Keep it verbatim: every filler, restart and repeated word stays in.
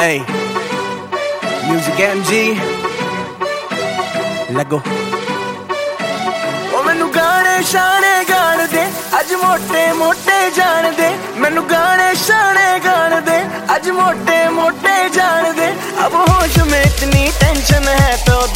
Hey, Music M G, लगो ओ मैनू गाने शाने गान दे अज मोटे मोटे जान दे मैनू गाने शाने गान दे अज मोटे मोटे जान दे अब होश में इतनी टेंशन है तो